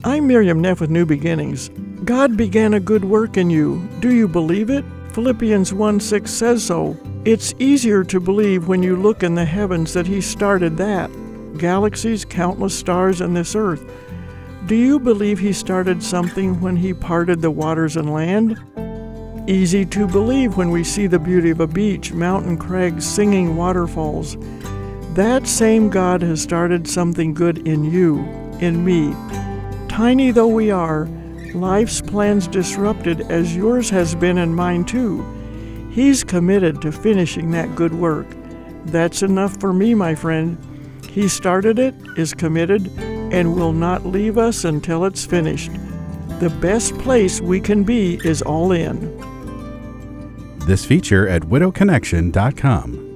I'm Miriam Neff with New Beginnings. God began a good work in you. Do you believe it? Philippians 1:6 says so. It's easier to believe when you look in the heavens that He started that. Galaxies, countless stars, and this earth. Do you believe He started something when He parted the waters and land? Easy to believe when we see the beauty of a beach, mountain crags, singing waterfalls. That same God has started something good in you, in me. Tiny though we are, life's plans disrupted as yours has been and mine too. He's committed to finishing that good work. That's enough for me, my friend. He started it, is committed, and will not leave us until it's finished. The best place we can be is all in. This feature at widowconnection.com.